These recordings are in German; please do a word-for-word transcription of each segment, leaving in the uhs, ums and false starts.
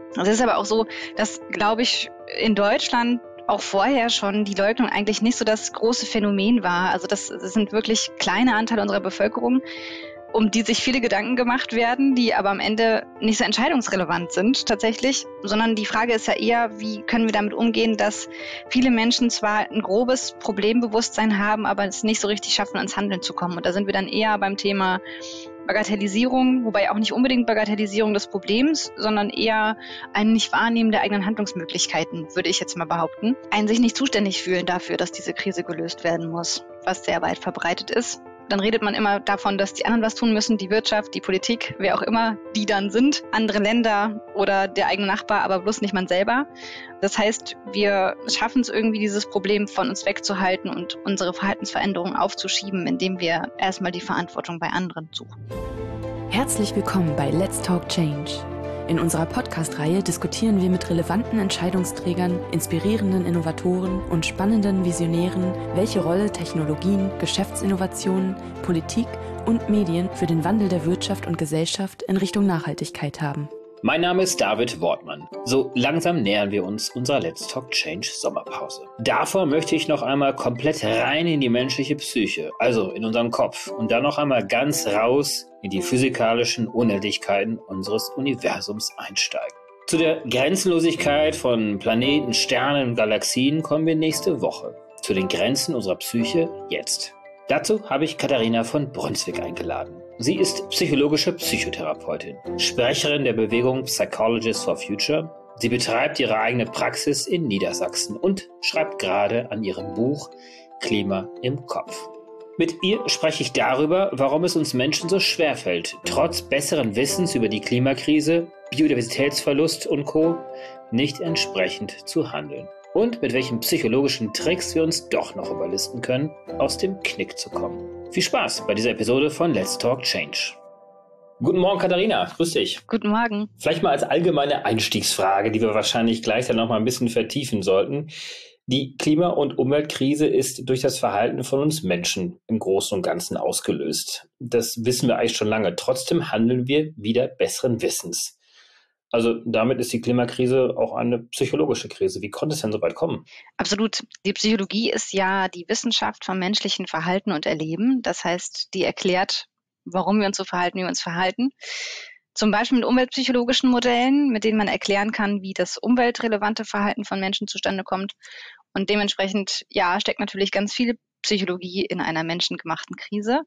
Es ist aber auch so, dass, glaube ich, in Deutschland auch vorher schon die Leugnung eigentlich nicht so das große Phänomen war. Also das, das sind wirklich kleine Anteile unserer Bevölkerung, um die sich viele Gedanken gemacht werden, die aber am Ende nicht so entscheidungsrelevant sind tatsächlich, sondern die Frage ist ja eher, wie können wir damit umgehen, dass viele Menschen zwar ein grobes Problembewusstsein haben, aber es nicht so richtig schaffen, ins Handeln zu kommen. Und da sind wir dann eher beim Thema Bagatellisierung, wobei auch nicht unbedingt Bagatellisierung des Problems, sondern eher ein Nicht-Wahrnehmen der eigenen Handlungsmöglichkeiten, würde ich jetzt mal behaupten. Ein sich nicht zuständig fühlen dafür, dass diese Krise gelöst werden muss, was sehr weit verbreitet ist. Dann redet man immer davon, dass die anderen was tun müssen, die Wirtschaft, die Politik, wer auch immer die dann sind, andere Länder oder der eigene Nachbar, aber bloß nicht man selber. Das heißt, wir schaffen es irgendwie, dieses Problem von uns wegzuhalten und unsere Verhaltensveränderungen aufzuschieben, indem wir erstmal die Verantwortung bei anderen suchen. Herzlich willkommen bei Let's Talk Change. In unserer Podcast-Reihe diskutieren wir mit relevanten Entscheidungsträgern, inspirierenden Innovatoren und spannenden Visionären, welche Rolle Technologien, Geschäftsinnovationen, Politik und Medien für den Wandel der Wirtschaft und Gesellschaft in Richtung Nachhaltigkeit haben. Mein Name ist David Wortmann. So langsam nähern wir uns unserer Let's Talk Change Sommerpause. Davor möchte ich noch einmal komplett rein in die menschliche Psyche, also in unseren Kopf, und dann noch einmal ganz raus in die physikalischen Unendlichkeiten unseres Universums einsteigen. Zu der Grenzenlosigkeit von Planeten, Sternen und Galaxien kommen wir nächste Woche. Zu den Grenzen unserer Psyche jetzt. Dazu habe ich Katharina von Brunswick eingeladen. Sie ist psychologische Psychotherapeutin, Sprecherin der Bewegung Psychologists for Future. Sie betreibt ihre eigene Praxis in Niedersachsen und schreibt gerade an ihrem Buch Klima im Kopf. Mit ihr spreche ich darüber, warum es uns Menschen so schwerfällt, trotz besseren Wissens über die Klimakrise, Biodiversitätsverlust und Co. nicht entsprechend zu handeln. Und mit welchen psychologischen Tricks wir uns doch noch überlisten können, aus dem Knick zu kommen. Viel Spaß bei dieser Episode von Let's Talk Change. Guten Morgen, Katharina. Grüß dich. Guten Morgen. Vielleicht mal als allgemeine Einstiegsfrage, die wir wahrscheinlich gleich dann noch mal ein bisschen vertiefen sollten. Die Klima- und Umweltkrise ist durch das Verhalten von uns Menschen im Großen und Ganzen ausgelöst. Das wissen wir eigentlich schon lange. Trotzdem handeln wir wieder besseren Wissens. Also damit ist die Klimakrise auch eine psychologische Krise. Wie konnte es denn so weit kommen? Absolut. Die Psychologie ist ja die Wissenschaft vom menschlichen Verhalten und Erleben. Das heißt, die erklärt, warum wir uns so verhalten, wie wir uns verhalten. Zum Beispiel mit umweltpsychologischen Modellen, mit denen man erklären kann, wie das umweltrelevante Verhalten von Menschen zustande kommt. Und dementsprechend, ja, steckt natürlich ganz viel Psychologie in einer menschengemachten Krise.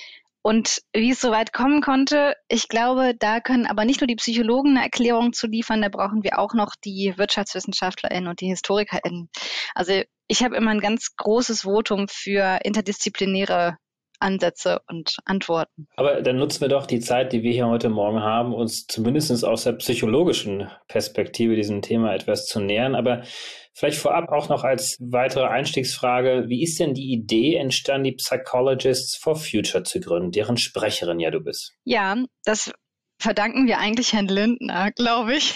Und wie es so weit kommen konnte, ich glaube, da können aber nicht nur die Psychologen eine Erklärung zu liefern, da brauchen wir auch noch die WirtschaftswissenschaftlerInnen und die HistorikerInnen. Also ich habe immer ein ganz großes Votum für interdisziplinäre Ansätze und Antworten. Aber dann nutzen wir doch die Zeit, die wir hier heute Morgen haben, uns zumindest aus der psychologischen Perspektive diesem Thema etwas zu nähern. Aber vielleicht vorab auch noch als weitere Einstiegsfrage, wie ist denn die Idee entstanden, die Psychologists for Future zu gründen, deren Sprecherin ja du bist? Ja, das verdanken wir eigentlich Herrn Lindner, glaube ich.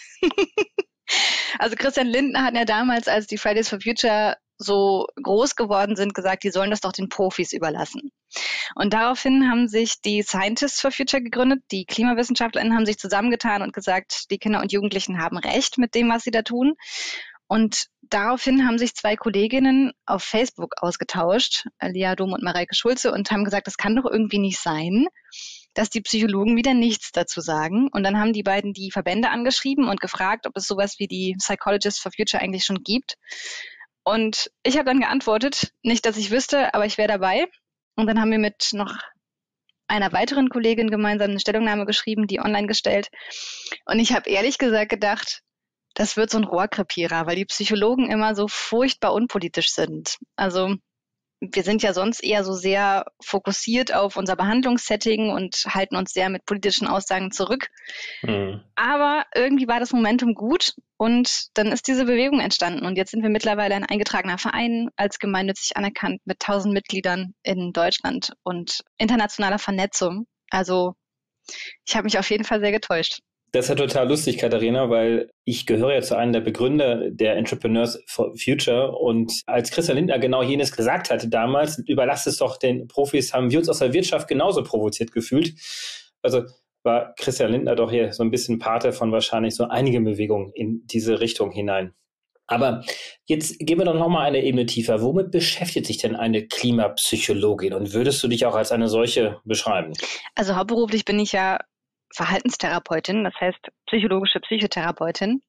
Also Christian Lindner hat ja damals, als die Fridays for Future so groß geworden sind, gesagt, die sollen das doch den Profis überlassen. Und daraufhin haben sich die Scientists for Future gegründet, die KlimawissenschaftlerInnen haben sich zusammengetan und gesagt, die Kinder und Jugendlichen haben recht mit dem, was sie da tun. Und daraufhin haben sich zwei Kolleginnen auf Facebook ausgetauscht, Lea Dom und Mareike Schulze, und haben gesagt, das kann doch irgendwie nicht sein, dass die Psychologen wieder nichts dazu sagen. Und dann haben die beiden die Verbände angeschrieben und gefragt, ob es sowas wie die Psychologists for Future eigentlich schon gibt. Und ich habe dann geantwortet, nicht, dass ich wüsste, aber ich wäre dabei. Und dann haben wir mit noch einer weiteren Kollegin gemeinsam eine Stellungnahme geschrieben, die online gestellt. Und ich habe ehrlich gesagt gedacht, das wird so ein Rohrkrepierer, weil die Psychologen immer so furchtbar unpolitisch sind. Also wir sind ja sonst eher so sehr fokussiert auf unser Behandlungssetting und halten uns sehr mit politischen Aussagen zurück. Mhm. Aber irgendwie war das Momentum gut und dann ist diese Bewegung entstanden. Und jetzt sind wir mittlerweile ein eingetragener Verein, als gemeinnützig anerkannt mit tausend Mitgliedern in Deutschland und internationaler Vernetzung. Also ich habe mich auf jeden Fall sehr getäuscht. Das ist ja total lustig, Katharina, weil ich gehöre ja zu einem der Begründer der Entrepreneurs for Future und als Christian Lindner genau jenes gesagt hatte damals, überlasst es doch den Profis, haben wir uns aus der Wirtschaft genauso provoziert gefühlt. Also war Christian Lindner doch hier so ein bisschen Pate von wahrscheinlich so einigen Bewegungen in diese Richtung hinein. Aber jetzt gehen wir doch noch mal eine Ebene tiefer. Womit beschäftigt sich denn eine Klimapsychologin und würdest du dich auch als eine solche beschreiben? Also hauptberuflich bin ich ja Verhaltenstherapeutin, das heißt psychologische Psychotherapeutin.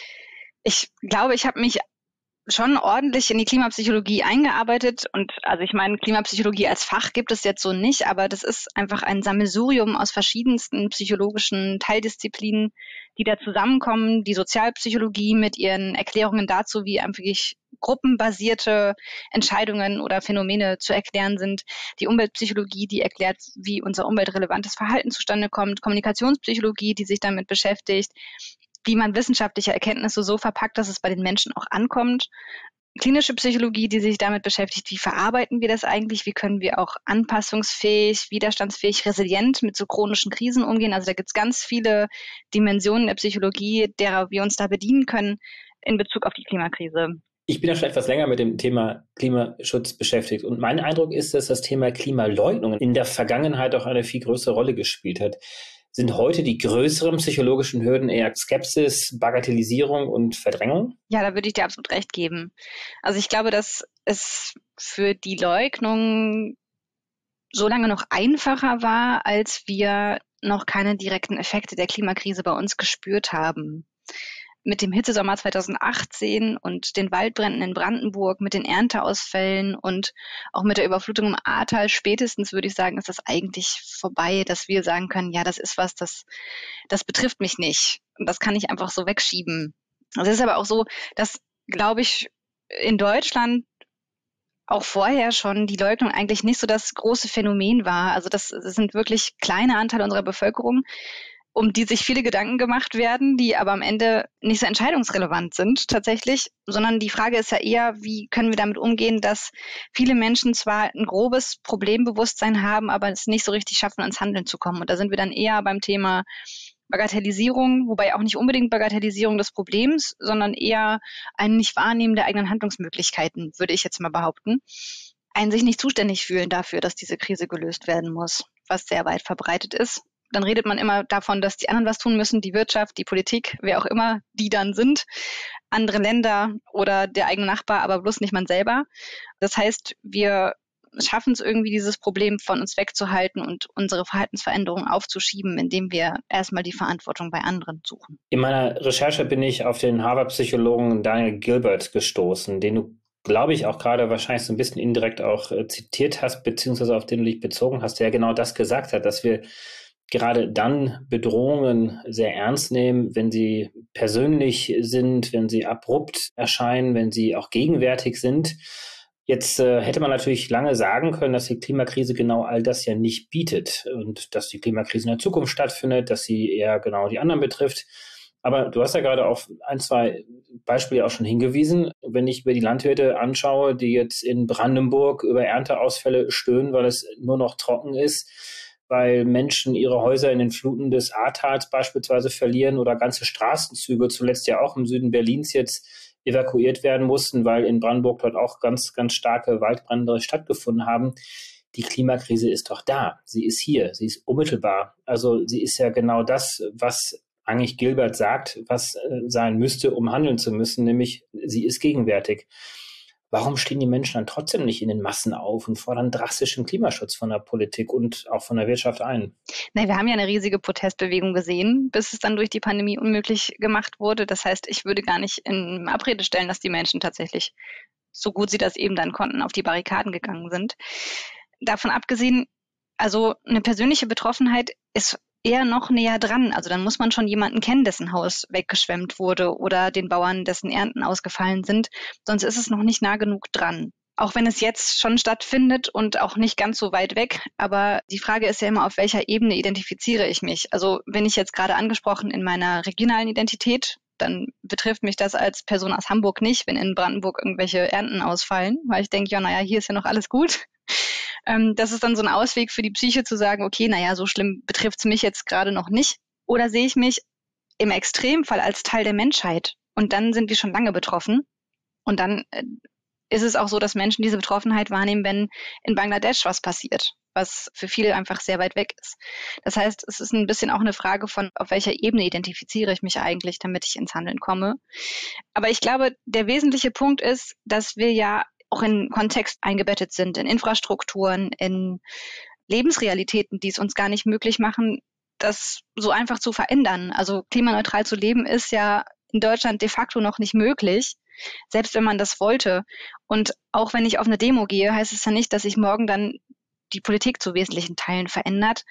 Ich glaube, ich habe mich schon ordentlich in die Klimapsychologie eingearbeitet und also ich meine, Klimapsychologie als Fach gibt es jetzt so nicht, aber das ist einfach ein Sammelsurium aus verschiedensten psychologischen Teildisziplinen, die da zusammenkommen. Die Sozialpsychologie mit ihren Erklärungen dazu, wie einfach gruppenbasierte Entscheidungen oder Phänomene zu erklären sind. Die Umweltpsychologie, die erklärt, wie unser umweltrelevantes Verhalten zustande kommt. Kommunikationspsychologie, die sich damit beschäftigt, wie man wissenschaftliche Erkenntnisse so verpackt, dass es bei den Menschen auch ankommt. Klinische Psychologie, die sich damit beschäftigt, wie verarbeiten wir das eigentlich, wie können wir auch anpassungsfähig, widerstandsfähig, resilient mit so chronischen Krisen umgehen. Also da gibt es ganz viele Dimensionen der Psychologie, derer wir uns da bedienen können in Bezug auf die Klimakrise. Ich bin ja schon etwas länger mit dem Thema Klimaschutz beschäftigt und mein Eindruck ist, dass das Thema Klimaleugnung in der Vergangenheit auch eine viel größere Rolle gespielt hat. Sind heute die größeren psychologischen Hürden eher Skepsis, Bagatellisierung und Verdrängung? Ja, da würde ich dir absolut recht geben. Also ich glaube, dass es für die Leugnung so lange noch einfacher war, als wir noch keine direkten Effekte der Klimakrise bei uns gespürt haben. Mit dem Hitzesommer zweitausendachtzehn und den Waldbränden in Brandenburg, mit den Ernteausfällen und auch mit der Überflutung im Ahrtal, spätestens würde ich sagen, ist das eigentlich vorbei, dass wir sagen können, ja, das ist was, das, das betrifft mich nicht. Und das kann ich einfach so wegschieben. Es ist aber auch so, dass, glaube ich, in Deutschland auch vorher schon die Leugnung eigentlich nicht so das große Phänomen war. Also das, das sind wirklich kleine Anteile unserer Bevölkerung, um die sich viele Gedanken gemacht werden, die aber am Ende nicht so entscheidungsrelevant sind tatsächlich, sondern die Frage ist ja eher, wie können wir damit umgehen, dass viele Menschen zwar ein grobes Problembewusstsein haben, aber es nicht so richtig schaffen, ans Handeln zu kommen. Und da sind wir dann eher beim Thema Bagatellisierung, wobei auch nicht unbedingt Bagatellisierung des Problems, sondern eher ein Nicht-Wahrnehmen der eigenen Handlungsmöglichkeiten, würde ich jetzt mal behaupten. Ein sich nicht zuständig fühlen dafür, dass diese Krise gelöst werden muss, was sehr weit verbreitet ist. Dann redet man immer davon, dass die anderen was tun müssen, die Wirtschaft, die Politik, wer auch immer die dann sind, andere Länder oder der eigene Nachbar, aber bloß nicht man selber. Das heißt, wir schaffen es irgendwie, dieses Problem von uns wegzuhalten und unsere Verhaltensveränderungen aufzuschieben, indem wir erstmal die Verantwortung bei anderen suchen. In meiner Recherche bin ich auf den Harvard-Psychologen Daniel Gilbert gestoßen, den du, glaube ich, auch gerade wahrscheinlich so ein bisschen indirekt auch äh, zitiert hast, beziehungsweise auf den du dich bezogen hast, der genau das gesagt hat, dass wir gerade dann Bedrohungen sehr ernst nehmen, wenn sie persönlich sind, wenn sie abrupt erscheinen, wenn sie auch gegenwärtig sind. Jetzt äh, hätte man natürlich lange sagen können, dass die Klimakrise genau all das ja nicht bietet und dass die Klimakrise in der Zukunft stattfindet, dass sie eher genau die anderen betrifft. Aber du hast ja gerade auf ein, zwei Beispiele auch schon hingewiesen. Wenn ich mir die Landwirte anschaue, die jetzt in Brandenburg über Ernteausfälle stöhnen, weil es nur noch trocken ist, weil Menschen ihre Häuser in den Fluten des Ahrtals beispielsweise verlieren oder ganze Straßenzüge, zuletzt ja auch im Süden Berlins jetzt evakuiert werden mussten, weil in Brandenburg dort auch ganz, ganz starke Waldbrände stattgefunden haben. Die Klimakrise ist doch da. Sie ist hier. Sie ist unmittelbar. Also sie ist ja genau das, was eigentlich Gilbert sagt, was äh, sein müsste, um handeln zu müssen, nämlich sie ist gegenwärtig. Warum stehen die Menschen dann trotzdem nicht in den Massen auf und fordern drastischen Klimaschutz von der Politik und auch von der Wirtschaft ein? Na, wir haben ja eine riesige Protestbewegung gesehen, bis es dann durch die Pandemie unmöglich gemacht wurde. Das heißt, ich würde gar nicht in Abrede stellen, dass die Menschen tatsächlich, so gut sie das eben dann konnten, auf die Barrikaden gegangen sind. Davon abgesehen, also eine persönliche Betroffenheit ist eher noch näher dran. Also dann muss man schon jemanden kennen, dessen Haus weggeschwemmt wurde oder den Bauern, dessen Ernten ausgefallen sind. Sonst ist es noch nicht nah genug dran. Auch wenn es jetzt schon stattfindet und auch nicht ganz so weit weg. Aber die Frage ist ja immer, auf welcher Ebene identifiziere ich mich? Also bin ich jetzt gerade angesprochen in meiner regionalen Identität, dann betrifft mich das als Person aus Hamburg nicht, wenn in Brandenburg irgendwelche Ernten ausfallen, weil ich denke, ja, naja, hier ist ja noch alles gut. Das ist dann so ein Ausweg für die Psyche zu sagen, okay, naja, so schlimm betrifft es mich jetzt gerade noch nicht. Oder sehe ich mich im Extremfall als Teil der Menschheit und dann sind wir schon lange betroffen. Und dann ist es auch so, dass Menschen diese Betroffenheit wahrnehmen, wenn in Bangladesch was passiert. was für viele einfach sehr weit weg ist. Das heißt, es ist ein bisschen auch eine Frage von, auf welcher Ebene identifiziere ich mich eigentlich, damit ich ins Handeln komme. Aber ich glaube, der wesentliche Punkt ist, dass wir ja auch in Kontext eingebettet sind, in Infrastrukturen, in Lebensrealitäten, die es uns gar nicht möglich machen, das so einfach zu verändern. Also klimaneutral zu leben ist ja in Deutschland de facto noch nicht möglich, selbst wenn man das wollte. Und auch wenn ich auf eine Demo gehe, heißt es ja nicht, dass sich morgen dann die Politik zu wesentlichen Teilen verändert.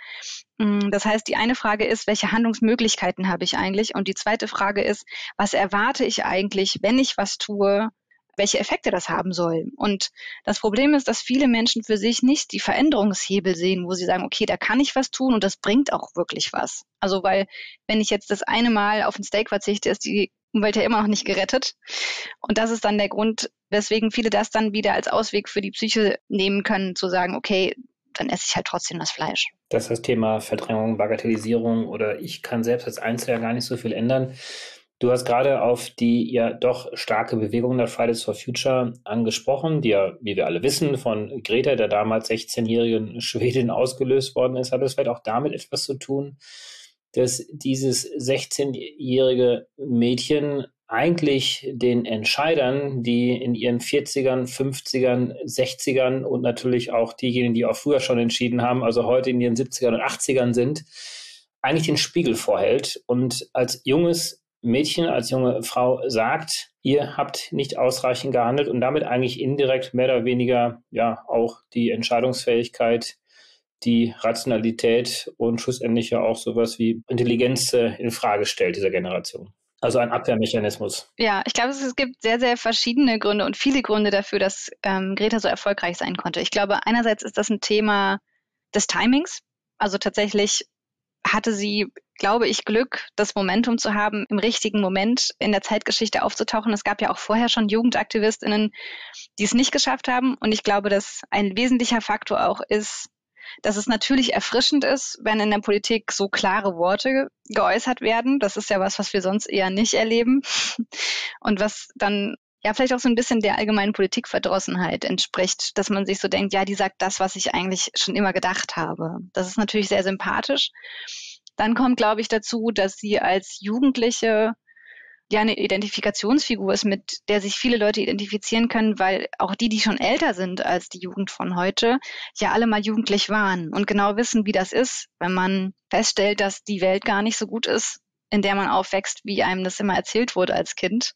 Das heißt, die eine Frage ist, welche Handlungsmöglichkeiten habe ich eigentlich? Und die zweite Frage ist, was erwarte ich eigentlich, wenn ich was tue, welche Effekte das haben soll? Und das Problem ist, dass viele Menschen für sich nicht die Veränderungshebel sehen, wo sie sagen, okay, da kann ich was tun und das bringt auch wirklich was. Also weil, wenn ich jetzt das eine Mal auf ein Steak verzichte, ist die Umwelt ja immer noch nicht gerettet. Und das ist dann der Grund, weswegen viele das dann wieder als Ausweg für die Psyche nehmen können, zu sagen, okay, dann esse ich halt trotzdem das Fleisch. Das ist das Thema Verdrängung, Bagatellisierung oder ich kann selbst als Einzelner gar nicht so viel ändern. Du hast gerade auf die ja doch starke Bewegung der Fridays for Future angesprochen, die ja, wie wir alle wissen, von Greta, der damals sechzehnjährigen Schwedin, ausgelöst worden ist. Hat das vielleicht auch damit etwas zu tun, dass dieses sechzehnjährige Mädchen eigentlich den Entscheidern, die in ihren vierzigern, fünfzigern, sechzigern und natürlich auch diejenigen, die auch früher schon entschieden haben, also heute in ihren siebzigern und achtzigern sind, eigentlich den Spiegel vorhält und als junges Mädchen, als junge Frau sagt, ihr habt nicht ausreichend gehandelt und damit eigentlich indirekt mehr oder weniger ja auch die Entscheidungsfähigkeit, die Rationalität und schlussendlich ja auch sowas wie Intelligenz äh, in Frage stellt dieser Generation. Also ein Abwehrmechanismus. Ja, ich glaube, es gibt sehr, sehr verschiedene Gründe und viele Gründe dafür, dass ähm, Greta so erfolgreich sein konnte. Ich glaube, einerseits ist das ein Thema des Timings. Also tatsächlich hatte sie, glaube ich, Glück, das Momentum zu haben, im richtigen Moment in der Zeitgeschichte aufzutauchen. Es gab ja auch vorher schon JugendaktivistInnen, die es nicht geschafft haben. Und ich glaube, dass ein wesentlicher Faktor auch ist, dass es natürlich erfrischend ist, wenn in der Politik so klare Worte geäußert werden. Das ist ja was, was wir sonst eher nicht erleben. Und was dann ja vielleicht auch so ein bisschen der allgemeinen Politikverdrossenheit entspricht, dass man sich so denkt, ja, die sagt das, was ich eigentlich schon immer gedacht habe. Das ist natürlich sehr sympathisch. Dann kommt, glaube ich, dazu, dass sie als Jugendliche ja eine Identifikationsfigur ist, mit der sich viele Leute identifizieren können, weil auch die, die schon älter sind als die Jugend von heute, ja alle mal jugendlich waren und genau wissen, wie das ist, wenn man feststellt, dass die Welt gar nicht so gut ist, in der man aufwächst, wie einem das immer erzählt wurde als Kind.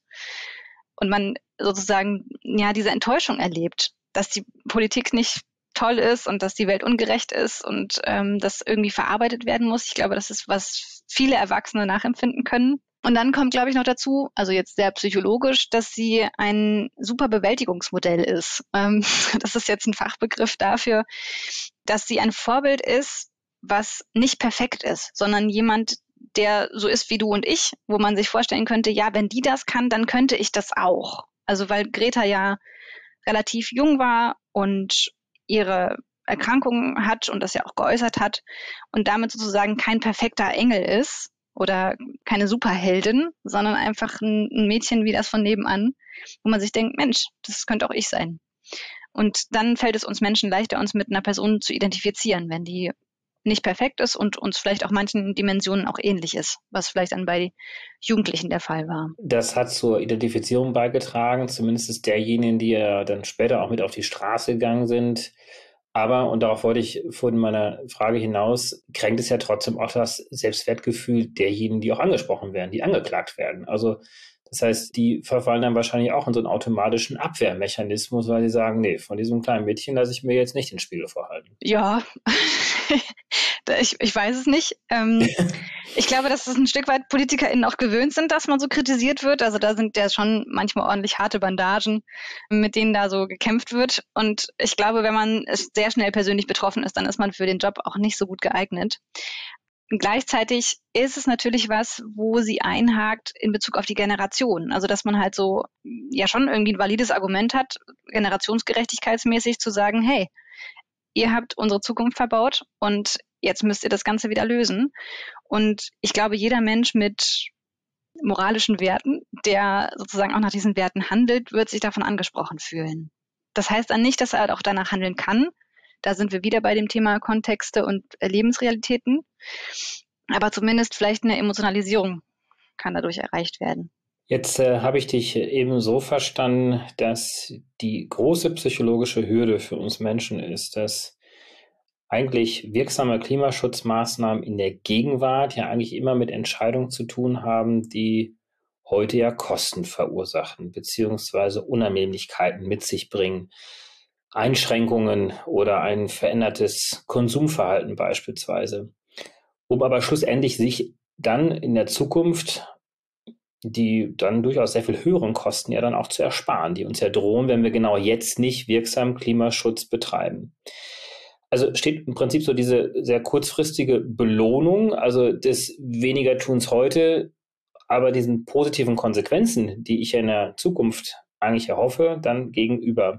Und man sozusagen ja diese Enttäuschung erlebt, dass die Politik nicht toll ist und dass die Welt ungerecht ist und ähm, das irgendwie verarbeitet werden muss. Ich glaube, das ist, was viele Erwachsene nachempfinden können. Und dann kommt, glaube ich, noch dazu, also jetzt sehr psychologisch, dass sie ein super Bewältigungsmodell ist. Ähm, das ist jetzt ein Fachbegriff dafür, dass sie ein Vorbild ist, was nicht perfekt ist, sondern jemand, der so ist wie du und ich, wo man sich vorstellen könnte, ja, wenn die das kann, dann könnte ich das auch. Also weil Greta ja relativ jung war und ihre Erkrankungen hat und das ja auch geäußert hat und damit sozusagen kein perfekter Engel ist oder keine Superheldin, sondern einfach ein, ein Mädchen wie das von nebenan, wo man sich denkt, Mensch, das könnte auch ich sein. Und dann fällt es uns Menschen leichter, uns mit einer Person zu identifizieren, wenn die nicht perfekt ist und uns vielleicht auch manchen Dimensionen auch ähnlich ist, was vielleicht dann bei Jugendlichen der Fall war. Das hat zur Identifizierung beigetragen, zumindest derjenigen, die ja dann später auch mit auf die Straße gegangen sind. Aber, und darauf wollte ich von meiner Frage hinaus, kränkt es ja trotzdem auch das Selbstwertgefühl derjenigen, die auch angesprochen werden, die angeklagt werden. Also das heißt, die verfallen dann wahrscheinlich auch in so einen automatischen Abwehrmechanismus, weil sie sagen, nee, von diesem kleinen Mädchen lasse ich mir jetzt nicht den Spiegel vorhalten. Ja, ich, ich weiß es nicht. Ähm, ich glaube, dass es ein Stück weit PolitikerInnen auch gewöhnt sind, dass man so kritisiert wird. Also da sind ja schon manchmal ordentlich harte Bandagen, mit denen da so gekämpft wird. Und ich glaube, wenn man sehr schnell persönlich betroffen ist, dann ist man für den Job auch nicht so gut geeignet. Gleichzeitig ist es natürlich was, wo sie einhakt in Bezug auf die Generation. Also dass man halt so ja schon irgendwie ein valides Argument hat, generationsgerechtigkeitsmäßig zu sagen, hey, ihr habt unsere Zukunft verbaut und jetzt müsst ihr das Ganze wieder lösen. Und ich glaube, jeder Mensch mit moralischen Werten, der sozusagen auch nach diesen Werten handelt, wird sich davon angesprochen fühlen. Das heißt dann nicht, dass er halt auch danach handeln kann. Da sind wir wieder bei dem Thema Kontexte und Lebensrealitäten. Aber zumindest vielleicht eine Emotionalisierung kann dadurch erreicht werden. Jetzt äh, habe ich dich eben so verstanden, dass die große psychologische Hürde für uns Menschen ist, dass eigentlich wirksame Klimaschutzmaßnahmen in der Gegenwart ja eigentlich immer mit Entscheidungen zu tun haben, die heute ja Kosten verursachen, beziehungsweise Unannehmlichkeiten mit sich bringen, Einschränkungen oder ein verändertes Konsumverhalten beispielsweise, um aber schlussendlich sich dann in der Zukunft die dann durchaus sehr viel höheren Kosten ja dann auch zu ersparen, die uns ja drohen, wenn wir genau jetzt nicht wirksam Klimaschutz betreiben. Also steht im Prinzip so diese sehr kurzfristige Belohnung, also des Wenigertuns heute, aber diesen positiven Konsequenzen, die ich ja in der Zukunft eigentlich erhoffe, dann gegenüber.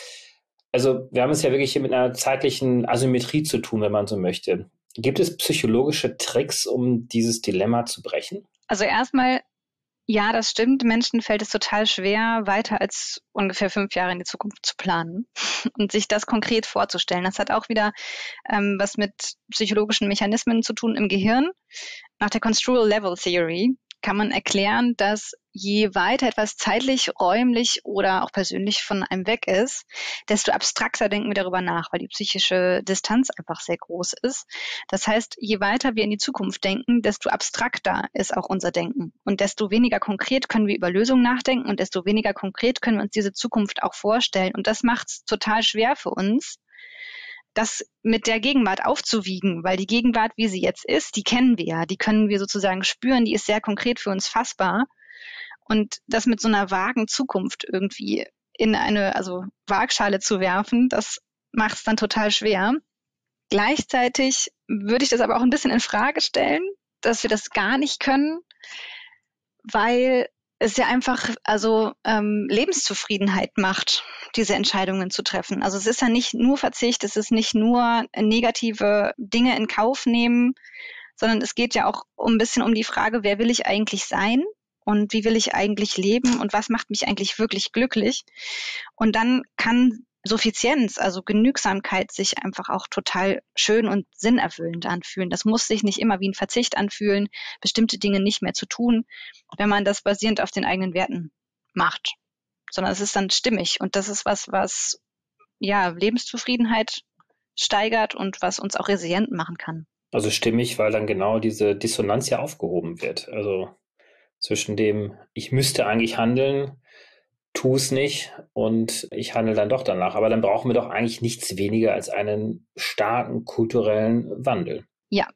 Also wir haben es ja wirklich hier mit einer zeitlichen Asymmetrie zu tun, wenn man so möchte. Gibt es psychologische Tricks, um dieses Dilemma zu brechen? Also erstmal, ja, das stimmt. Menschen fällt es total schwer, weiter als ungefähr fünf Jahre in die Zukunft zu planen und sich das konkret vorzustellen. Das hat auch wieder ähm, was mit psychologischen Mechanismen zu tun im Gehirn. Nach der Construal Level Theory kann man erklären, dass je weiter etwas zeitlich, räumlich oder auch persönlich von einem weg ist, desto abstrakter denken wir darüber nach, weil die psychische Distanz einfach sehr groß ist. Das heißt, je weiter wir in die Zukunft denken, desto abstrakter ist auch unser Denken. Und desto weniger konkret können wir über Lösungen nachdenken und desto weniger konkret können wir uns diese Zukunft auch vorstellen. Und das macht es total schwer für uns, das mit der Gegenwart aufzuwiegen, weil die Gegenwart, wie sie jetzt ist, die kennen wir ja, die können wir sozusagen spüren, die ist sehr konkret für uns fassbar. Und das mit so einer vagen Zukunft irgendwie in eine also Waagschale zu werfen, das macht es dann total schwer. Gleichzeitig würde ich das aber auch ein bisschen in Frage stellen, dass wir das gar nicht können, weil es ja einfach also ähm, Lebenszufriedenheit macht, diese Entscheidungen zu treffen. Also es ist ja nicht nur Verzicht, es ist nicht nur negative Dinge in Kauf nehmen, sondern es geht ja auch ein bisschen um die Frage, wer will ich eigentlich sein und wie will ich eigentlich leben und was macht mich eigentlich wirklich glücklich. Und dann kann Suffizienz, also Genügsamkeit, sich einfach auch total schön und sinnerfüllend anfühlen. Das muss sich nicht immer wie ein Verzicht anfühlen, bestimmte Dinge nicht mehr zu tun, wenn man das basierend auf den eigenen Werten macht, sondern es ist dann stimmig. Und das ist was, was ja Lebenszufriedenheit steigert und was uns auch resilient machen kann. Also stimmig, weil dann genau diese Dissonanz ja aufgehoben wird. Also zwischen dem, ich müsste eigentlich handeln, tu es nicht und ich handle dann doch danach. Aber dann brauchen wir doch eigentlich nichts weniger als einen starken kulturellen Wandel. Ja,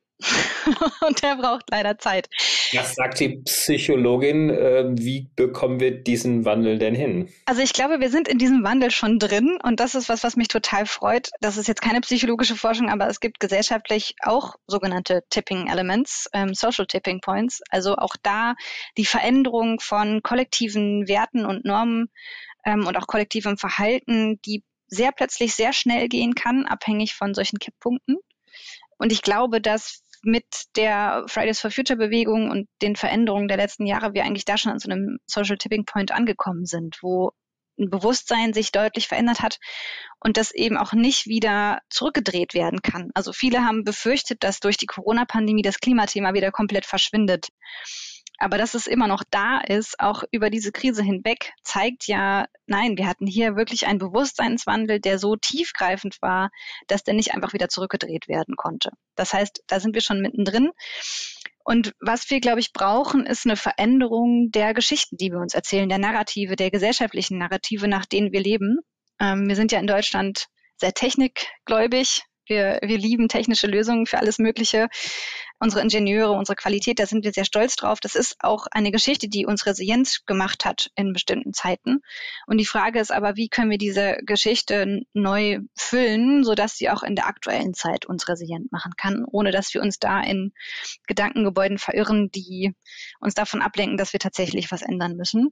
und der braucht leider Zeit. Was sagt die Psychologin? Äh, wie bekommen wir diesen Wandel denn hin? Also ich glaube, wir sind in diesem Wandel schon drin und das ist was, was mich total freut. Das ist jetzt keine psychologische Forschung, aber es gibt gesellschaftlich auch sogenannte Tipping Elements, ähm, Social Tipping Points. Also auch da die Veränderung von kollektiven Werten und Normen ähm, und auch kollektivem Verhalten, die sehr plötzlich sehr schnell gehen kann, abhängig von solchen Kipppunkten. Und ich glaube, dass mit der Fridays for Future Bewegung und den Veränderungen der letzten Jahre wir eigentlich da schon an so einem Social Tipping Point angekommen sind, wo ein Bewusstsein sich deutlich verändert hat und das eben auch nicht wieder zurückgedreht werden kann. Also viele haben befürchtet, dass durch die Corona-Pandemie das Klimathema wieder komplett verschwindet. Aber dass es immer noch da ist, auch über diese Krise hinweg, zeigt ja, nein, wir hatten hier wirklich einen Bewusstseinswandel, der so tiefgreifend war, dass der nicht einfach wieder zurückgedreht werden konnte. Das heißt, da sind wir schon mittendrin. Und was wir, glaube ich, brauchen, ist eine Veränderung der Geschichten, die wir uns erzählen, der Narrative, der gesellschaftlichen Narrative, nach denen wir leben. Ähm, wir sind ja in Deutschland sehr technikgläubig. Wir, wir lieben technische Lösungen für alles Mögliche. Unsere Ingenieure, unsere Qualität, da sind wir sehr stolz drauf. Das ist auch eine Geschichte, die uns resilient gemacht hat in bestimmten Zeiten. Und die Frage ist aber, wie können wir diese Geschichte neu füllen, sodass sie auch in der aktuellen Zeit uns resilient machen kann, ohne dass wir uns da in Gedankengebäuden verirren, die uns davon ablenken, dass wir tatsächlich was ändern müssen.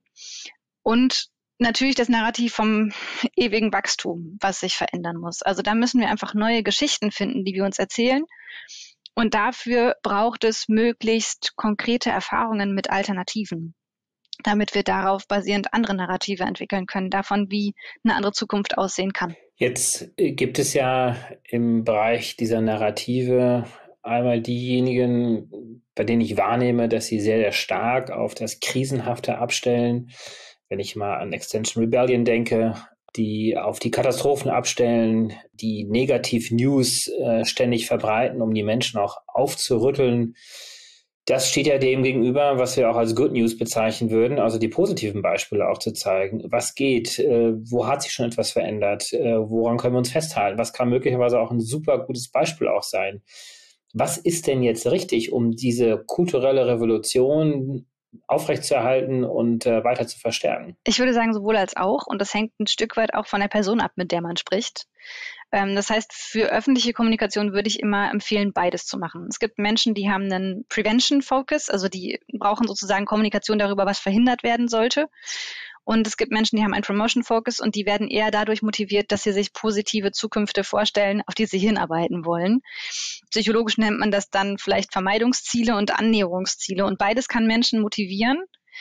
Und natürlich das Narrativ vom ewigen Wachstum, was sich verändern muss. Also da müssen wir einfach neue Geschichten finden, die wir uns erzählen. Und dafür braucht es möglichst konkrete Erfahrungen mit Alternativen, damit wir darauf basierend andere Narrative entwickeln können, davon, wie eine andere Zukunft aussehen kann. Jetzt gibt es ja im Bereich dieser Narrative einmal diejenigen, bei denen ich wahrnehme, dass sie sehr, sehr stark auf das Krisenhafte abstellen. Wenn ich mal an Extinction Rebellion denke, die auf die Katastrophen abstellen, die Negativ-News äh, ständig verbreiten, um die Menschen auch aufzurütteln. Das steht ja dem gegenüber, was wir auch als Good News bezeichnen würden, also die positiven Beispiele auch zu zeigen. Was geht? Äh, wo hat sich schon etwas verändert? Äh, woran können wir uns festhalten? Was kann möglicherweise auch ein super gutes Beispiel auch sein? Was ist denn jetzt richtig, um diese kulturelle Revolution aufrechtzuerhalten und äh, weiter zu verstärken? Ich würde sagen, sowohl als auch. Und das hängt ein Stück weit auch von der Person ab, mit der man spricht. Ähm, das heißt, für öffentliche Kommunikation würde ich immer empfehlen, beides zu machen. Es gibt Menschen, die haben einen Prevention-Focus, also die brauchen sozusagen Kommunikation darüber, was verhindert werden sollte. Und es gibt Menschen, die haben einen Promotion-Focus und die werden eher dadurch motiviert, dass sie sich positive Zukünfte vorstellen, auf die sie hinarbeiten wollen. Psychologisch nennt man das dann vielleicht Vermeidungsziele und Annäherungsziele. Und beides kann Menschen motivieren.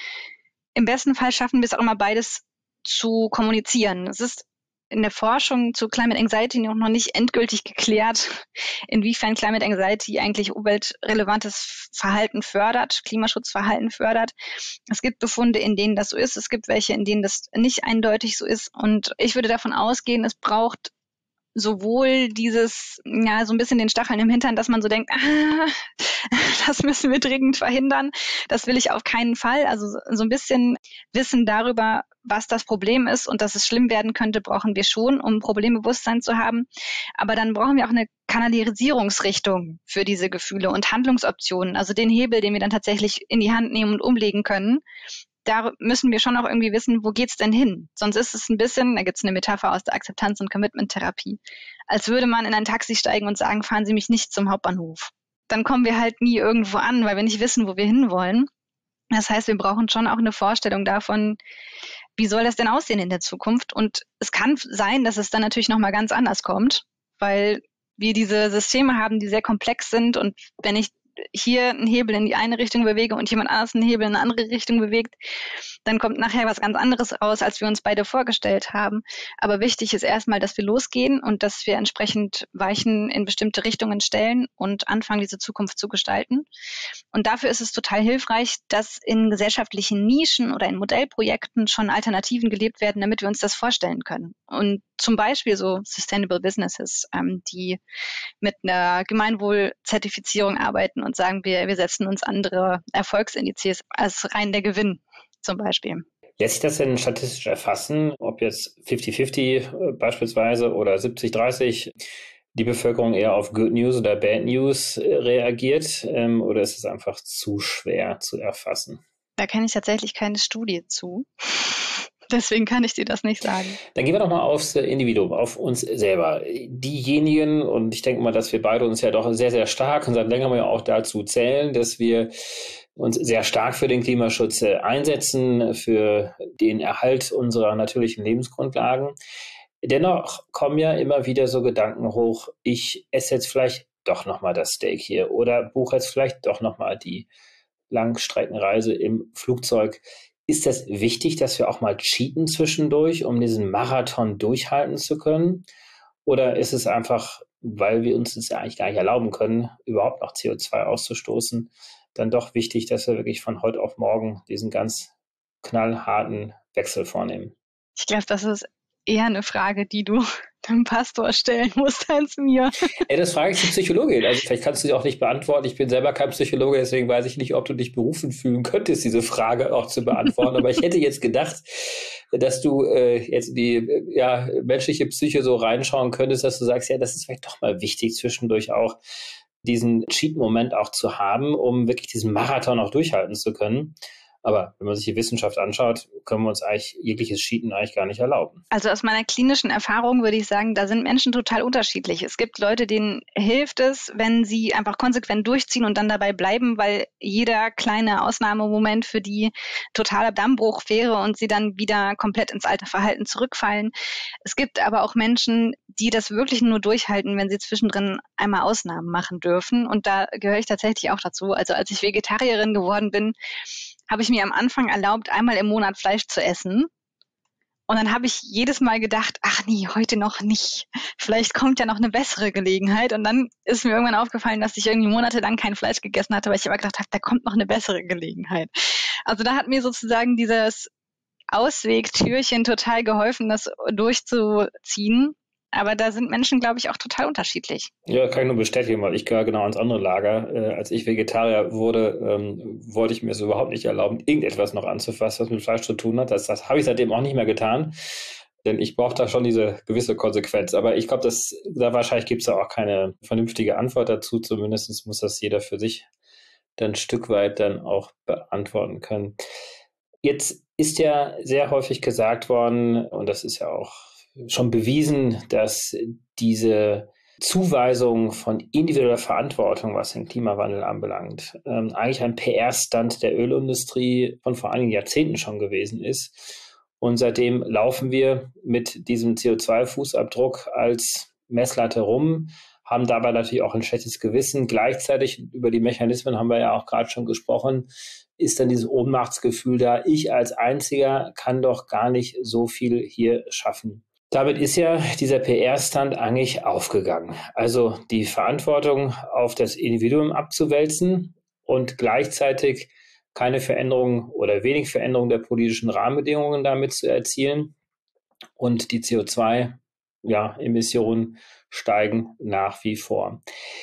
Im besten Fall schaffen wir es auch immer, beides zu kommunizieren. Es ist in der Forschung zu Climate Anxiety noch nicht endgültig geklärt, inwiefern Climate Anxiety eigentlich umweltrelevantes Verhalten fördert, Klimaschutzverhalten fördert. Es gibt Befunde, in denen das so ist. Es gibt welche, in denen das nicht eindeutig so ist. Und ich würde davon ausgehen, es braucht sowohl dieses, ja, so ein bisschen den Stacheln im Hintern, dass man so denkt, ah, das müssen wir dringend verhindern. Das will ich auf keinen Fall. Also so ein bisschen Wissen darüber, was das Problem ist und dass es schlimm werden könnte, brauchen wir schon, um Problembewusstsein zu haben. Aber dann brauchen wir auch eine Kanalisierungsrichtung für diese Gefühle und Handlungsoptionen, also den Hebel, den wir dann tatsächlich in die Hand nehmen und umlegen können. Da müssen wir schon auch irgendwie wissen, wo geht's denn hin? Sonst ist es ein bisschen, da gibt's eine Metapher aus der Akzeptanz- und Commitment-Therapie, als würde man in ein Taxi steigen und sagen, fahren Sie mich nicht zum Hauptbahnhof. Dann kommen wir halt nie irgendwo an, weil wir nicht wissen, wo wir hinwollen. Das heißt, wir brauchen schon auch eine Vorstellung davon, wie soll das denn aussehen in der Zukunft? Und es kann sein, dass es dann natürlich nochmal ganz anders kommt, weil wir diese Systeme haben, die sehr komplex sind. Und wenn ich hier einen Hebel in die eine Richtung bewege und jemand anders einen Hebel in eine andere Richtung bewegt, dann kommt nachher was ganz anderes raus, als wir uns beide vorgestellt haben. Aber wichtig ist erstmal, dass wir losgehen und dass wir entsprechend Weichen in bestimmte Richtungen stellen und anfangen, diese Zukunft zu gestalten. Und dafür ist es total hilfreich, dass in gesellschaftlichen Nischen oder in Modellprojekten schon Alternativen gelebt werden, damit wir uns das vorstellen können. Und zum Beispiel so Sustainable Businesses, ähm, die mit einer Gemeinwohlzertifizierung arbeiten und sagen, wir, wir setzen uns andere Erfolgsindizes als rein der Gewinn zum Beispiel. Lässt sich das denn statistisch erfassen, ob jetzt fünfzig fünfzig beispielsweise oder siebzig dreißig die Bevölkerung eher auf Good News oder Bad News reagiert, ähm, oder ist es einfach zu schwer zu erfassen? Da kenne ich tatsächlich keine Studie zu. Deswegen kann ich dir das nicht sagen. Dann gehen wir doch mal aufs Individuum, auf uns selber. Diejenigen, und ich denke mal, dass wir beide uns ja doch sehr, sehr stark und seit längerem ja auch dazu zählen, dass wir uns sehr stark für den Klimaschutz einsetzen, für den Erhalt unserer natürlichen Lebensgrundlagen. Dennoch kommen ja immer wieder so Gedanken hoch, ich esse jetzt vielleicht doch nochmal das Steak hier oder buche jetzt vielleicht doch nochmal die Langstreckenreise im Flugzeug. Ist das wichtig, dass wir auch mal cheaten zwischendurch, um diesen Marathon durchhalten zu können? Oder ist es einfach, weil wir uns das ja eigentlich gar nicht erlauben können, überhaupt noch C O zwei auszustoßen, dann doch wichtig, dass wir wirklich von heute auf morgen diesen ganz knallharten Wechsel vornehmen? Ich glaube, das ist eher eine Frage, die du dem Pastor stellen musst als mir. Ja, das frage ich die Psychologin. Also vielleicht kannst du sie auch nicht beantworten. Ich bin selber kein Psychologe, deswegen weiß ich nicht, ob du dich berufen fühlen könntest, diese Frage auch zu beantworten. Aber ich hätte jetzt gedacht, dass du äh, jetzt in die ja, menschliche Psyche so reinschauen könntest, dass du sagst, ja, das ist vielleicht doch mal wichtig, zwischendurch auch diesen Cheat-Moment auch zu haben, um wirklich diesen Marathon auch durchhalten zu können. Aber wenn man sich die Wissenschaft anschaut, können wir uns eigentlich jegliches Cheaten eigentlich gar nicht erlauben. Also aus meiner klinischen Erfahrung würde ich sagen, da sind Menschen total unterschiedlich. Es gibt Leute, denen hilft es, wenn sie einfach konsequent durchziehen und dann dabei bleiben, weil jeder kleine Ausnahmemoment für die totaler Dammbruch wäre und sie dann wieder komplett ins alte Verhalten zurückfallen. Es gibt aber auch Menschen, die das wirklich nur durchhalten, wenn sie zwischendrin einmal Ausnahmen machen dürfen. Und da gehöre ich tatsächlich auch dazu. Also als ich Vegetarierin geworden bin, habe ich mir am Anfang erlaubt, einmal im Monat Fleisch zu essen. Und dann habe ich jedes Mal gedacht, ach nee, heute noch nicht. Vielleicht kommt ja noch eine bessere Gelegenheit. Und dann ist mir irgendwann aufgefallen, dass ich irgendwie monatelang kein Fleisch gegessen hatte, weil ich aber gedacht habe, da kommt noch eine bessere Gelegenheit. Also da hat mir sozusagen dieses Auswegtürchen total geholfen, das durchzuziehen. Aber da sind Menschen, glaube ich, auch total unterschiedlich. Ja, kann ich nur bestätigen, weil ich gehöre genau ans andere Lager. Äh, als ich Vegetarier wurde, ähm, wollte ich mir es überhaupt nicht erlauben, irgendetwas noch anzufassen, was mit Fleisch zu tun hat. Das, das habe ich seitdem auch nicht mehr getan, denn ich brauche da schon diese gewisse Konsequenz. Aber ich glaube, dass da wahrscheinlich gibt es da auch keine vernünftige Antwort dazu. Zumindest muss das jeder für sich dann ein Stück weit dann auch beantworten können. Jetzt ist ja sehr häufig gesagt worden, und das ist ja auch schon bewiesen, dass diese Zuweisung von individueller Verantwortung, was den Klimawandel anbelangt, ähm, eigentlich ein P R-Stunt der Ölindustrie von vor einigen Jahrzehnten schon gewesen ist. Und seitdem laufen wir mit diesem C O zwei Fußabdruck als Messlatte rum, haben dabei natürlich auch ein schlechtes Gewissen. Gleichzeitig, über die Mechanismen haben wir ja auch gerade schon gesprochen, ist dann dieses Ohnmachtsgefühl da, ich als Einziger kann doch gar nicht so viel hier schaffen. Damit ist ja dieser P R-Stunt eigentlich aufgegangen. Also die Verantwortung auf das Individuum abzuwälzen und gleichzeitig keine Veränderung oder wenig Veränderung der politischen Rahmenbedingungen damit zu erzielen. Und die C O zwei Emissionen steigen nach wie vor.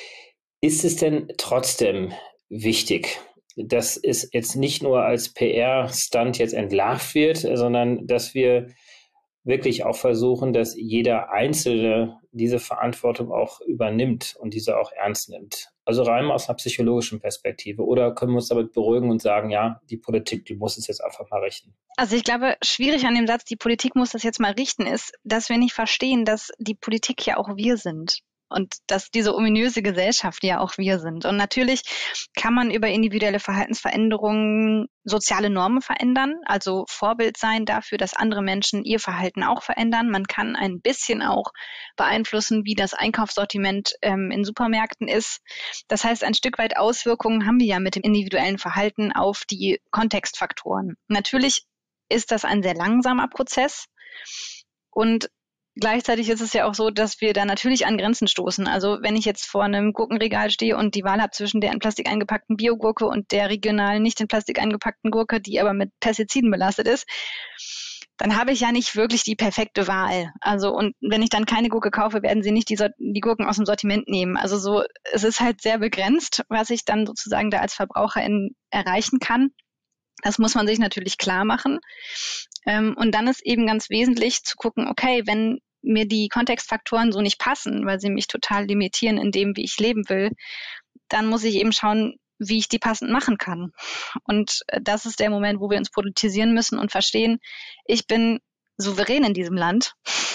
Ist es denn trotzdem wichtig, dass es jetzt nicht nur als P R-Stunt jetzt entlarvt wird, sondern dass wir wirklich auch versuchen, dass jeder Einzelne diese Verantwortung auch übernimmt und diese auch ernst nimmt? Also rein aus einer psychologischen Perspektive. Oder können wir uns damit beruhigen und sagen, ja, die Politik, die muss es jetzt einfach mal richten? Also ich glaube, schwierig an dem Satz, die Politik muss das jetzt mal richten, ist, dass wir nicht verstehen, dass die Politik ja auch wir sind. Und dass diese ominöse Gesellschaft ja auch wir sind. Und natürlich kann man über individuelle Verhaltensveränderungen soziale Normen verändern, also Vorbild sein dafür, dass andere Menschen ihr Verhalten auch verändern. Man kann ein bisschen auch beeinflussen, wie das Einkaufssortiment ähm, in Supermärkten ist. Das heißt, ein Stück weit Auswirkungen haben wir ja mit dem individuellen Verhalten auf die Kontextfaktoren. Natürlich ist das ein sehr langsamer Prozess und gleichzeitig ist es ja auch so, dass wir da natürlich an Grenzen stoßen. Also wenn ich jetzt vor einem Gurkenregal stehe und die Wahl habe zwischen der in Plastik eingepackten Biogurke und der regional nicht in Plastik eingepackten Gurke, die aber mit Pestiziden belastet ist, dann habe ich ja nicht wirklich die perfekte Wahl. Also und wenn ich dann keine Gurke kaufe, werden sie nicht die, die Gurken aus dem Sortiment nehmen. Also so, es ist halt sehr begrenzt, was ich dann sozusagen da als Verbraucherin erreichen kann. Das muss man sich natürlich klar machen. Und dann ist eben ganz wesentlich zu gucken, okay, wenn mir die Kontextfaktoren so nicht passen, weil sie mich total limitieren in dem, wie ich leben will, dann muss ich eben schauen, wie ich die passend machen kann. Und das ist der Moment, wo wir uns politisieren müssen und verstehen, ich bin souverän in diesem Land.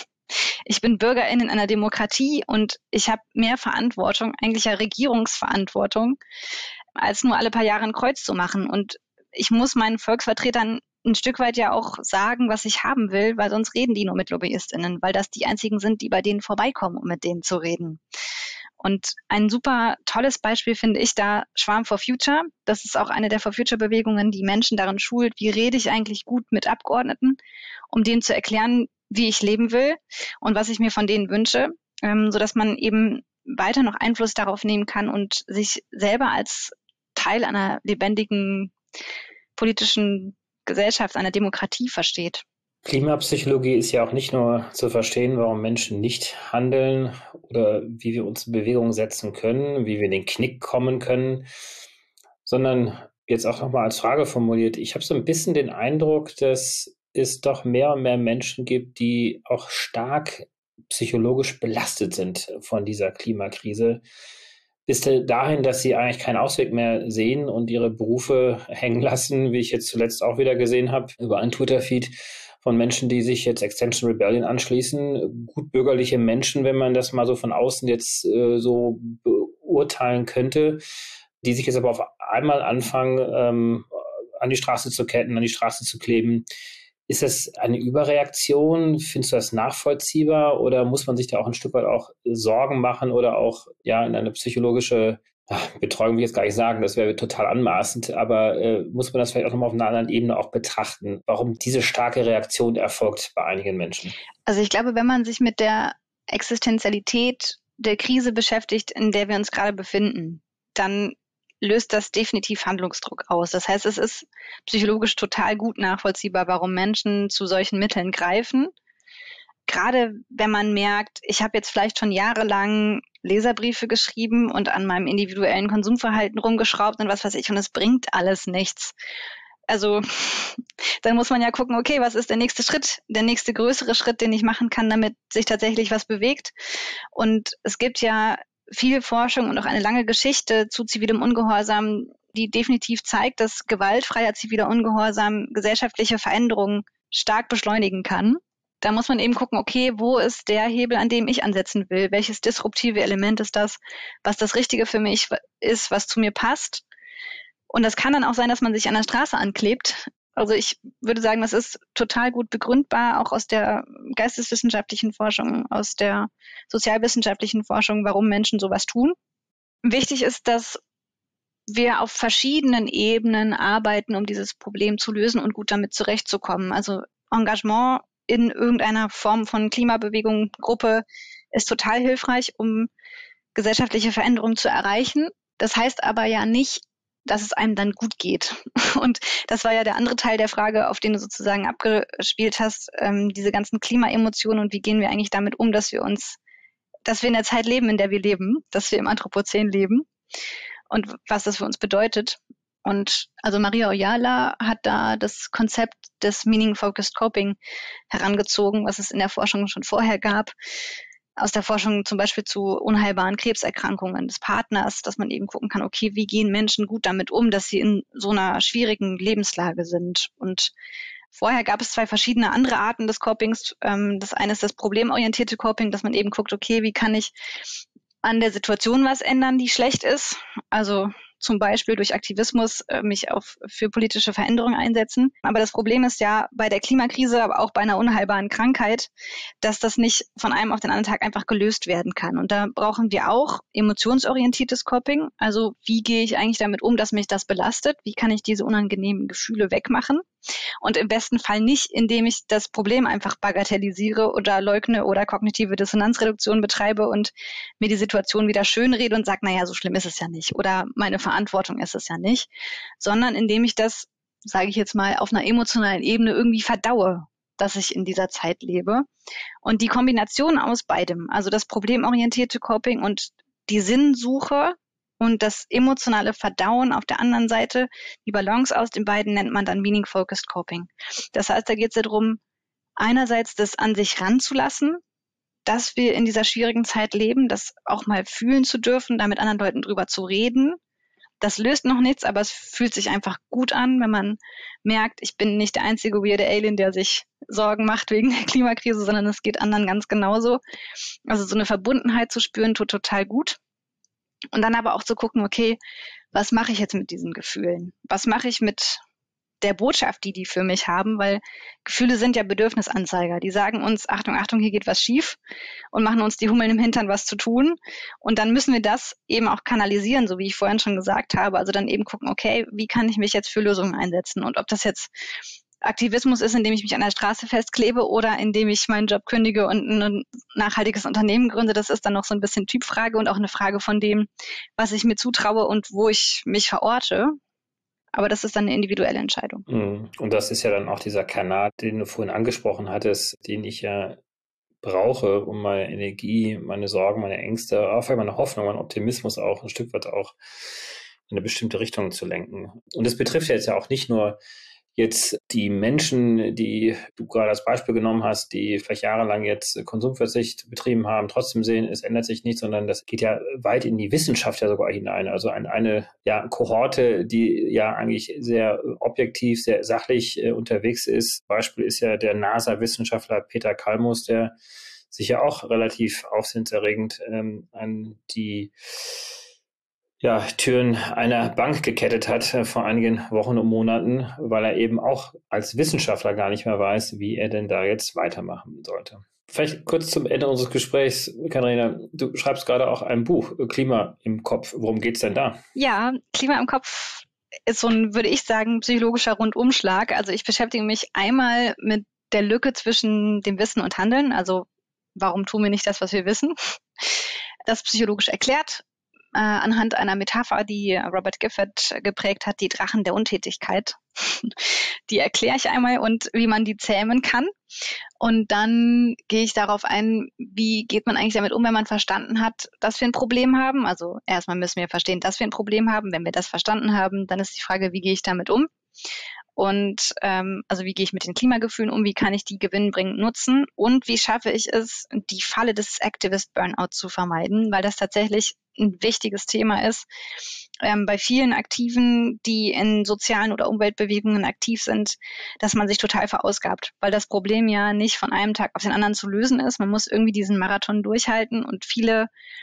Ich bin Bürgerin in einer Demokratie und ich habe mehr Verantwortung, eigentlich ja Regierungsverantwortung, als nur alle paar Jahre ein Kreuz zu machen. Und ich muss meinen Volksvertretern ein Stück weit ja auch sagen, was ich haben will, weil sonst reden die nur mit LobbyistInnen, weil das die einzigen sind, die bei denen vorbeikommen, um mit denen zu reden. Und ein super tolles Beispiel finde ich da Schwarm for Future. Das ist auch eine der For Future Bewegungen, die Menschen darin schult, wie rede ich eigentlich gut mit Abgeordneten, um denen zu erklären, wie ich leben will und was ich mir von denen wünsche, ähm, sodass man eben weiter noch Einfluss darauf nehmen kann und sich selber als Teil einer lebendigen politischen Gesellschaft, einer Demokratie versteht. Klimapsychologie ist ja auch nicht nur zu verstehen, warum Menschen nicht handeln oder wie wir uns in Bewegung setzen können, wie wir in den Knick kommen können, sondern jetzt auch nochmal als Frage formuliert. Ich habe so ein bisschen den Eindruck, dass es doch mehr und mehr Menschen gibt, die auch stark psychologisch belastet sind von dieser Klimakrise. Bis dahin, dass sie eigentlich keinen Ausweg mehr sehen und ihre Berufe hängen lassen, wie ich jetzt zuletzt auch wieder gesehen habe, über einen Twitter-Feed von Menschen, die sich jetzt Extinction Rebellion anschließen. Gut bürgerliche Menschen, wenn man das mal so von außen jetzt äh, so beurteilen könnte, die sich jetzt aber auf einmal anfangen, ähm, an die Straße zu ketten, an die Straße zu kleben. Ist das eine Überreaktion? Findest du das nachvollziehbar oder muss man sich da auch ein Stück weit auch Sorgen machen oder auch ja in eine psychologische Betreuung will ich jetzt gar nicht sagen, das wäre total anmaßend, aber äh, muss man das vielleicht auch nochmal auf einer anderen Ebene auch betrachten, warum diese starke Reaktion erfolgt bei einigen Menschen? Also ich glaube, wenn man sich mit der Existenzialität der Krise beschäftigt, in der wir uns gerade befinden, dann löst das definitiv Handlungsdruck aus. Das heißt, es ist psychologisch total gut nachvollziehbar, warum Menschen zu solchen Mitteln greifen. Gerade wenn man merkt, ich habe jetzt vielleicht schon jahrelang Leserbriefe geschrieben und an meinem individuellen Konsumverhalten rumgeschraubt und was weiß ich, und es bringt alles nichts. Also dann muss man ja gucken, okay, was ist der nächste Schritt, der nächste größere Schritt, den ich machen kann, damit sich tatsächlich was bewegt. Und es gibt ja viel Forschung und auch eine lange Geschichte zu zivilem Ungehorsam, die definitiv zeigt, dass gewaltfreier ziviler Ungehorsam gesellschaftliche Veränderungen stark beschleunigen kann. Da muss man eben gucken, okay, wo ist der Hebel, an dem ich ansetzen will? Welches disruptive Element ist das, was das Richtige für mich ist, was zu mir passt? Und das kann dann auch sein, dass man sich an der Straße anklebt. Also ich würde sagen, das ist total gut begründbar, auch aus der geisteswissenschaftlichen Forschung, aus der sozialwissenschaftlichen Forschung, warum Menschen sowas tun. Wichtig ist, dass wir auf verschiedenen Ebenen arbeiten, um dieses Problem zu lösen und gut damit zurechtzukommen. Also Engagement in irgendeiner Form von Klimabewegung, Gruppe ist total hilfreich, um gesellschaftliche Veränderungen zu erreichen. Das heißt aber ja nicht, dass es einem dann gut geht. Und das war ja der andere Teil der Frage, auf den du sozusagen abgespielt hast, ähm, diese ganzen Klimaemotionen und wie gehen wir eigentlich damit um, dass wir uns, dass wir in der Zeit leben, in der wir leben, dass wir im Anthropozän leben und was das für uns bedeutet. Und also Maria Oyala hat da das Konzept des Meaning-Focused Coping herangezogen, was es in der Forschung schon vorher gab. Aus der Forschung zum Beispiel zu unheilbaren Krebserkrankungen des Partners, dass man eben gucken kann, okay, wie gehen Menschen gut damit um, dass sie in so einer schwierigen Lebenslage sind. Und vorher gab es zwei verschiedene andere Arten des Copings. Das eine ist das problemorientierte Coping, dass man eben guckt, okay, wie kann ich an der Situation was ändern, die schlecht ist. Also zum Beispiel durch Aktivismus äh, mich auf, für politische Veränderungen einsetzen. Aber das Problem ist ja bei der Klimakrise, aber auch bei einer unheilbaren Krankheit, dass das nicht von einem auf den anderen Tag einfach gelöst werden kann. Und da brauchen wir auch emotionsorientiertes Coping. Also wie gehe ich eigentlich damit um, dass mich das belastet? Wie kann ich diese unangenehmen Gefühle wegmachen? Und im besten Fall nicht, indem ich das Problem einfach bagatellisiere oder leugne oder kognitive Dissonanzreduktion betreibe und mir die Situation wieder schönrede und sage, naja, so schlimm ist es ja nicht. Oder meine Verantwortung ist es ja nicht. Sondern indem ich das, sage ich jetzt mal, auf einer emotionalen Ebene irgendwie verdaue, dass ich in dieser Zeit lebe. Und die Kombination aus beidem, also das problemorientierte Coping und die Sinnsuche, und das emotionale Verdauen auf der anderen Seite, die Balance aus den beiden nennt man dann Meaning-Focused Coping. Das heißt, da geht es ja darum, einerseits das an sich ranzulassen, dass wir in dieser schwierigen Zeit leben, das auch mal fühlen zu dürfen, da mit anderen Leuten drüber zu reden. Das löst noch nichts, aber es fühlt sich einfach gut an, wenn man merkt, ich bin nicht der einzige weirde Alien, der sich Sorgen macht wegen der Klimakrise, sondern es geht anderen ganz genauso. Also so eine Verbundenheit zu spüren, tut total gut. Und dann aber auch zu gucken, okay, was mache ich jetzt mit diesen Gefühlen? Was mache ich mit der Botschaft, die die für mich haben? Weil Gefühle sind ja Bedürfnisanzeiger. Die sagen uns, Achtung, Achtung, hier geht was schief und machen uns die Hummeln im Hintern, was zu tun. Und dann müssen wir das eben auch kanalisieren, so wie ich vorhin schon gesagt habe. Also dann eben gucken, okay, wie kann ich mich jetzt für Lösungen einsetzen? Und ob das jetzt Aktivismus ist, indem ich mich an der Straße festklebe oder indem ich meinen Job kündige und ein nachhaltiges Unternehmen gründe, das ist dann noch so ein bisschen Typfrage und auch eine Frage von dem, was ich mir zutraue und wo ich mich verorte. Aber das ist dann eine individuelle Entscheidung. Und das ist ja dann auch dieser Kanal, den du vorhin angesprochen hattest, den ich ja brauche, um meine Energie, meine Sorgen, meine Ängste, auch meine Hoffnung, meinen Optimismus auch ein Stück weit auch in eine bestimmte Richtung zu lenken. Und das betrifft ja jetzt ja auch nicht nur jetzt die Menschen, die du gerade als Beispiel genommen hast, die vielleicht jahrelang jetzt Konsumverzicht betrieben haben, trotzdem sehen, es ändert sich nichts, sondern das geht ja weit in die Wissenschaft ja sogar hinein. Also eine, eine ja, Kohorte, die ja eigentlich sehr objektiv, sehr sachlich äh, unterwegs ist. Beispiel ist ja der NASA-Wissenschaftler Peter Kalmus, der sich ja auch relativ aufsehenserregend ähm, an die ja, Türen einer Bank gekettet hat äh, vor einigen Wochen und Monaten, weil er eben auch als Wissenschaftler gar nicht mehr weiß, wie er denn da jetzt weitermachen sollte. Vielleicht kurz zum Ende unseres Gesprächs, Katharina, du schreibst gerade auch ein Buch, Klima im Kopf. Worum geht's denn da? Ja, Klima im Kopf ist so ein, würde ich sagen, psychologischer Rundumschlag. Also ich beschäftige mich einmal mit der Lücke zwischen dem Wissen und Handeln. Also warum tun wir nicht das, was wir wissen? Das psychologisch erklärt äh, anhand einer Metapher, die Robert Gifford geprägt hat, die Drachen der Untätigkeit. Die erkläre ich einmal und wie man die zähmen kann. Und dann gehe ich darauf ein, wie geht man eigentlich damit um, wenn man verstanden hat, dass wir ein Problem haben. Also erstmal müssen wir verstehen, dass wir ein Problem haben. Wenn wir das verstanden haben, dann ist die Frage, wie gehe ich damit um? Und ähm, also wie gehe ich mit den Klimagefühlen um, wie kann ich die gewinnbringend nutzen und wie schaffe ich es, die Falle des Activist Burnout zu vermeiden, weil das tatsächlich ein wichtiges Thema ist. Ähm, bei vielen Aktiven, die in sozialen oder Umweltbewegungen aktiv sind, dass man sich total verausgabt, weil das Problem ja nicht von einem Tag auf den anderen zu lösen ist. Man muss irgendwie diesen Marathon durchhalten und viele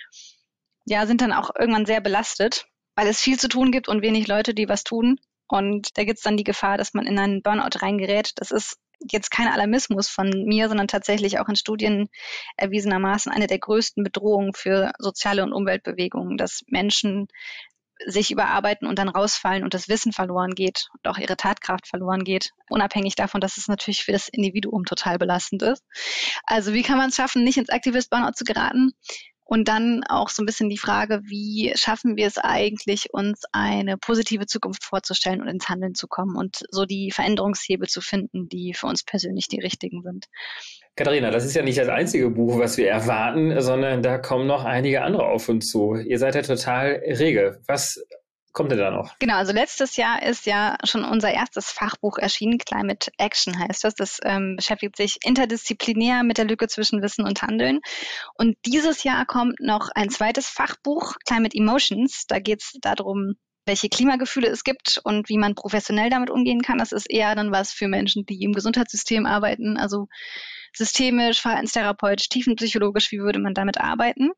ja, sind dann auch irgendwann sehr belastet, weil es viel zu tun gibt und wenig Leute, die was tun. Und da gibt es dann die Gefahr, dass man in einen Burnout reingerät. Das ist jetzt kein Alarmismus von mir, sondern tatsächlich auch in Studien erwiesenermaßen eine der größten Bedrohungen für soziale und Umweltbewegungen, dass Menschen sich überarbeiten und dann rausfallen und das Wissen verloren geht und auch ihre Tatkraft verloren geht, unabhängig davon, dass es natürlich für das Individuum total belastend ist. Also wie kann man es schaffen, nicht ins Activist-Burnout zu geraten? Und dann auch so ein bisschen die Frage, wie schaffen wir es eigentlich, uns eine positive Zukunft vorzustellen und ins Handeln zu kommen und so die Veränderungshebel zu finden, die für uns persönlich die richtigen sind. Katharina, das ist ja nicht das einzige Buch, was wir erwarten, sondern da kommen noch einige andere auf uns zu. Ihr seid ja total rege. Was kommt denn da noch? Genau, also letztes Jahr ist ja schon unser erstes Fachbuch erschienen, Climate Action heißt das. Das ähm, beschäftigt sich interdisziplinär mit der Lücke zwischen Wissen und Handeln. Und dieses Jahr kommt noch ein zweites Fachbuch, Climate Emotions. Da geht es darum, welche Klimagefühle es gibt und wie man professionell damit umgehen kann. Das ist eher dann was für Menschen, die im Gesundheitssystem arbeiten, also systemisch, verhaltenstherapeutisch, tiefenpsychologisch, wie würde man damit arbeiten?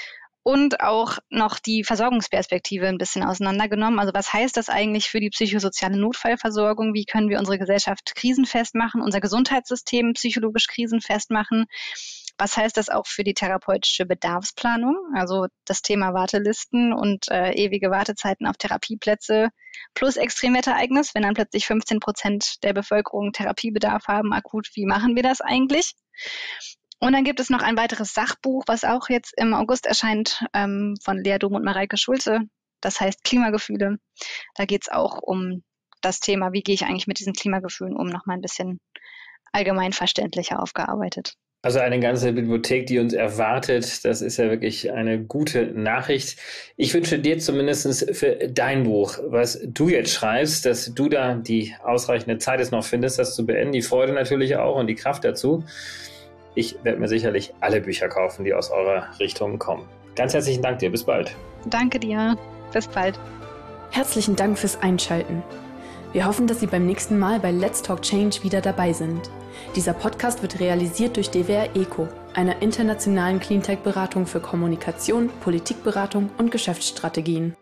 Und auch noch die Versorgungsperspektive ein bisschen auseinandergenommen. Also was heißt das eigentlich für die psychosoziale Notfallversorgung? Wie können wir unsere Gesellschaft krisenfest machen, unser Gesundheitssystem psychologisch krisenfest machen? Was heißt das auch für die therapeutische Bedarfsplanung? Also das Thema Wartelisten und äh, ewige Wartezeiten auf Therapieplätze plus Extremwetterereignis, wenn dann plötzlich fünfzehn Prozent der Bevölkerung Therapiebedarf haben, akut, wie machen wir das eigentlich? Und dann gibt es noch ein weiteres Sachbuch, was auch jetzt im August erscheint, ähm, von Lea Dom und Mareike Schulze. Das heißt Klimagefühle. Da geht es auch um das Thema, wie gehe ich eigentlich mit diesen Klimagefühlen um, nochmal ein bisschen allgemein verständlicher aufgearbeitet. Also eine ganze Bibliothek, die uns erwartet, das ist ja wirklich eine gute Nachricht. Ich wünsche dir zumindest für dein Buch, was du jetzt schreibst, dass du da die ausreichende Zeit jetzt noch findest, das zu beenden, die Freude natürlich auch und die Kraft dazu. Ich werde mir sicherlich alle Bücher kaufen, die aus eurer Richtung kommen. Ganz herzlichen Dank dir, bis bald. Danke dir, bis bald. Herzlichen Dank fürs Einschalten. Wir hoffen, dass Sie beim nächsten Mal bei Let's Talk Change wieder dabei sind. Dieser Podcast wird realisiert durch D W R ECO, einer internationalen Cleantech-Beratung für Kommunikation, Politikberatung und Geschäftsstrategien.